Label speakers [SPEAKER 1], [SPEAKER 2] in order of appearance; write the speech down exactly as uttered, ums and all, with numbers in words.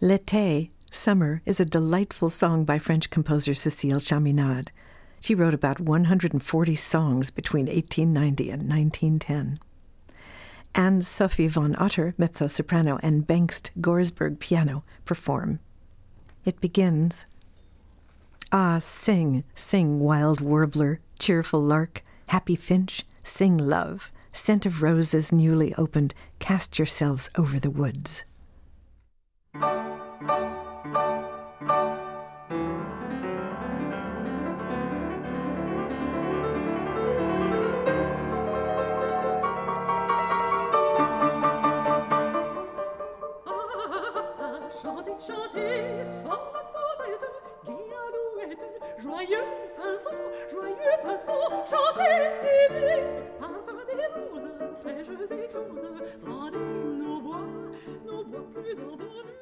[SPEAKER 1] L'été, summer, is a delightful song by French composer Cécile Chaminade. She wrote about one hundred forty songs between eighteen ninety and nineteen ten. And Sophie von Otter, mezzo-soprano, and Bengst Gorsberg, piano, perform. It begins, "Ah, sing, sing, wild warbler, cheerful lark, happy finch, sing, love, scent of roses newly opened, cast yourselves over the woods."
[SPEAKER 2] Chantez, chantez, fort, fort bête, gai alouette, joyeux pinceau, joyeux pinceau, chantez, aimez, parfum des roses, fraîches écloses, tendez nos bois, nos bois plus embaumes.